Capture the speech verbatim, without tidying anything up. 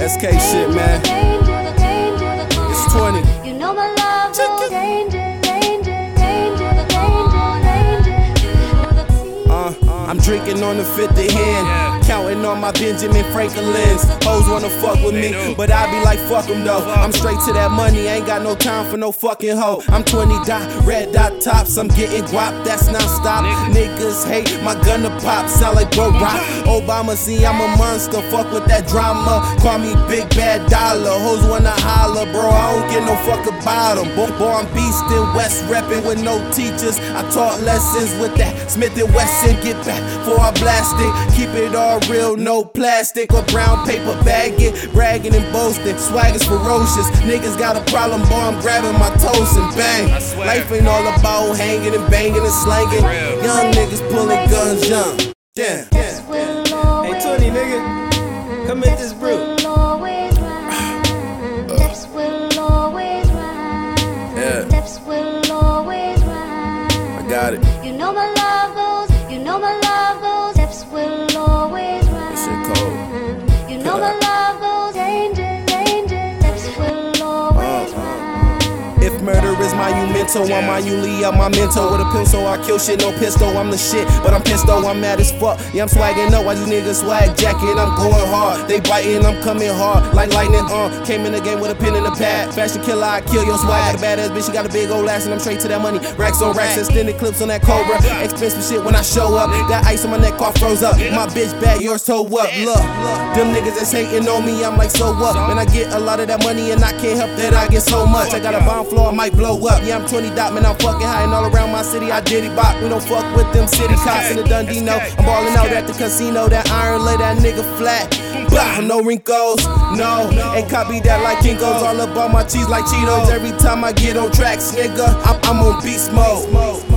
S K shit, man. It's twenty. You know my love goes danger, danger, danger, danger, danger. Uh, I'm drinking on the fifty hand, counting on my Benjamin Franklin's. Hoes wanna fuck with me, but I be like fuck them though. I'm straight to that money, ain't got no time for no fucking hoe. I'm twenty dot, red dot tops, I'm getting guap, that's non-stop. Niggas hate my gun to pop, sound like bro rock. Obama see I'm a monster, fuck with that drama. Call me Big Bad Dollar, hoes wanna holler, bro, I don't get no fuck about them. Boy, boy I'm beast in West reppin' with no teachers. I taught lessons with that Smith and Wesson, get back before I blast it. Keep it all real, no plastic or brown paper bag it. Bragging and boasting, swag is ferocious. Niggas got a problem, boy, I'm grabbing my toes and bang. Life ain't all about hanging and banging and slanging. Young niggas pulling guns young. Yeah. Hey, twenty nigga, come hit this brew. I got it. You know my love goes, you know my love goes, steps will always rhyme. That shit cold. You know my love goes, danger, danger, steps will always rhyme. If murder is monumental, I'm monumentally up my mental. With a pencil, I kill shit, no pistol. I'm the shit, but I'm pissed though, I'm mad as fuck. Yeah, I'm swagging up, why these niggas swag jacket? I'm going hard, they biting, I'm coming hard. Like lightning, uh, came in the game with a pen and a pad. Fashion killer, I kill your swag. The badass bitch, she got a big old ass, and I'm straight to that money. Racks on racks, extended clips on that Cobra. Expensive shit when I show up. That ice on my neck all froze up. My bitch bad, yours toe up. Look, them niggas that's hating on me, I'm like, so what? Man, I get a lot of that money, and I can't help that I get so much. I got a bomb floor, I might blow up. Yeah, I'm twenty dot, man, I'm fucking high, and all around my city, I diddy bop. We don't fuck with them city cops in the Dundee, no. I'm ballin' out at the casino, that iron lay that nigga flat. Blah, no wrinkles, no. Ain't copy that like Kinko's, all up on my cheese like Cheetos. Every time I get on tracks, nigga, I'm, I'm on beast mode.